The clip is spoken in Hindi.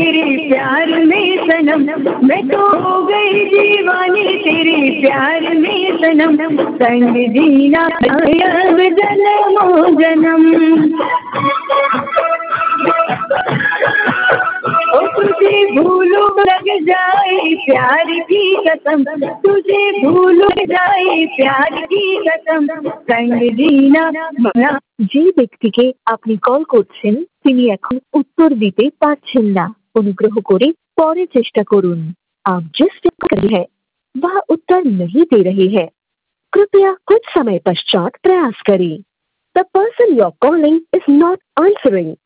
तेरे प्यार में सनम, मैं तो हो गई दीवानी तेरे प्यार में सनम, संग जीना अब जन्मों जन्म। ओ तुझे भूलूं लग जाए प्यार की कसम, तुझे भूलूं जाए प्यार की कसम, संग जीना मना। যে ব্যক্তিকে আপনি কল করছেন তিনি এখন উত্তর দিতে পারছেন না। অনুগ্রহ করে পরে চেষ্টা করুন। आप जिस व्यक्ति कर रहे हैं वह उत्तर नहीं दे रहे हैं। कृपया कुछ समय पश्चात प्रयास करें। The person you're calling is not answering.